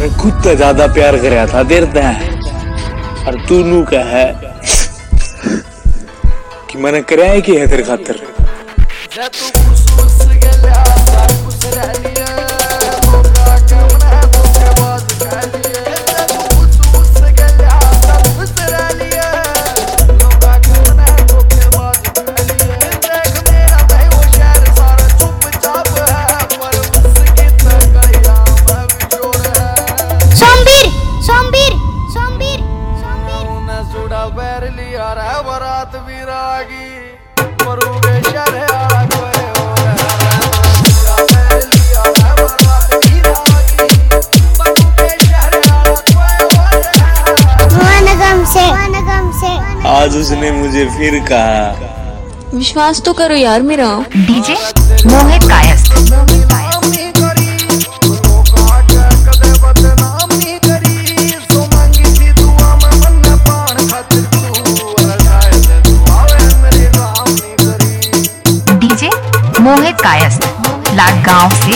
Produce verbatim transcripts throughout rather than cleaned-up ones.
अरे खुद तो ज्यादा प्यार कराया था देर ते और तू नू कह कि मैंने कराया कि है तेरे खातर। बरात विरागी मरूगे शहर आला कोई और आज उसने मुझे फिर कहा। विश्वास तो करो यार मेरा। डीजे मोहित कायस्थ। मोहित कायस्थ लाडगांव से।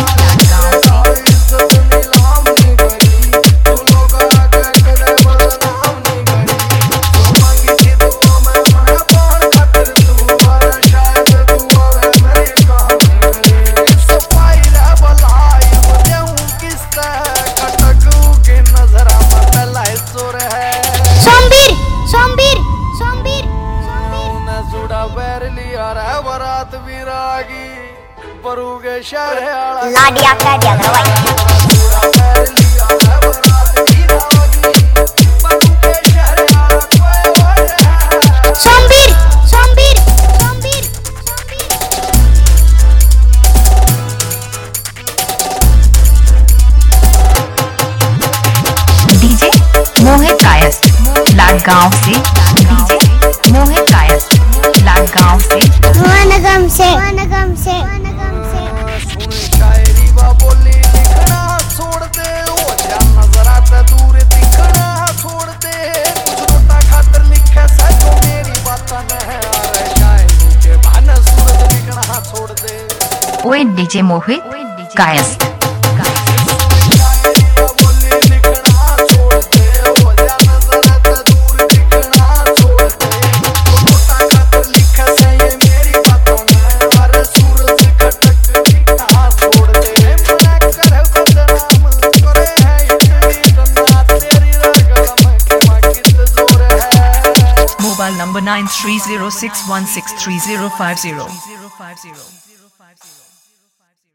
बरात विरागी परूगे शहर लाडिया कह दिया करो भाई। सोमवीर सोमवीर सोमवीर डीजे मोहित कायस्थ लाडगांव से। डीजे मोहित कायस्थ लाडगांव से। वनगम से वनगम से वनगम से शायरी वा बोली लिखना छोड़ दे ओ जा नजरा ते दूर दिखना छोड़ दे छोटा खातर लिखे सजो मेरी बातां में अरे शायरी के बहाने सूरज लिखना छोड़ दे। ओए DJ Mohit Kayastha. Mobile number nine three zero six one six three zero five zero.